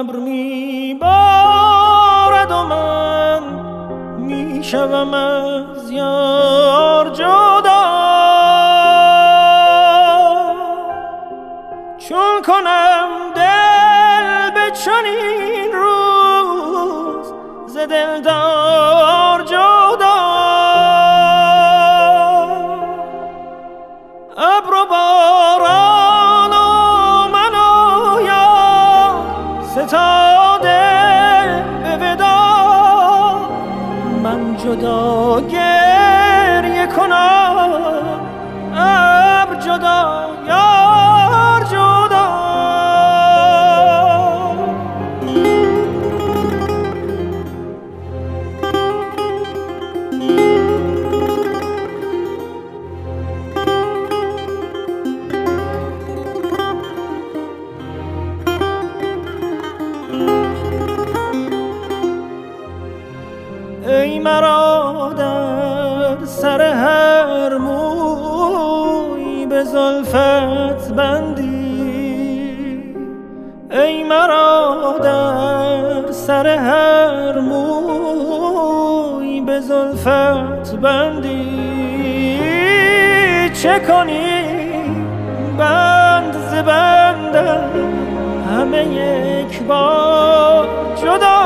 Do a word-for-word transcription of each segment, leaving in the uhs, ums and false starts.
ابر می بارد و من می شوم از یار جدا، چون کنم دل به چنین روز ز دلدار جدا. ابر و باران و من و یار ستاده به ودا، من جدا گریه کنم ابر جدا یار جدا. ای مرا در سر هر موی به زلفت بندی، ای مرا در سر هر موی به زلفت بندی، چه کنی بند ز بندم همه یک بار جدا،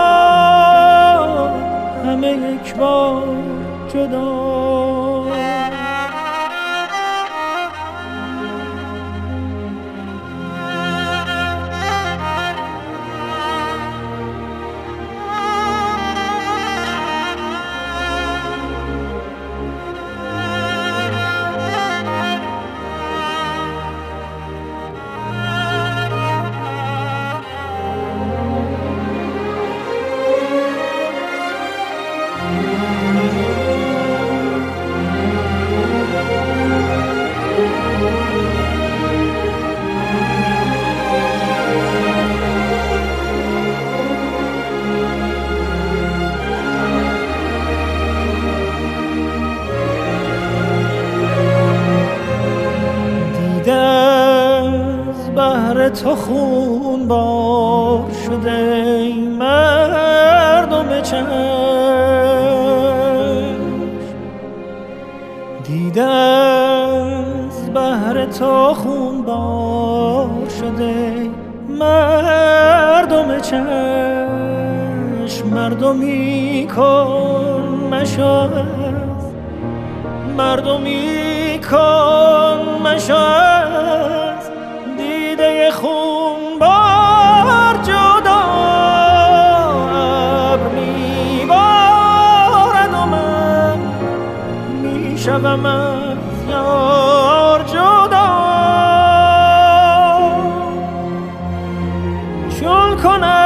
همه یک بار جدا. از بحر تو خون بار شده ای مردم چشم، دیده از بحر تو خون بار شده ای مردم چشم، مردمی کن مشو مردمی کن مشو دیده خون بار جدا. ابر می بارد و من می شوم از یار جدا، چون کنم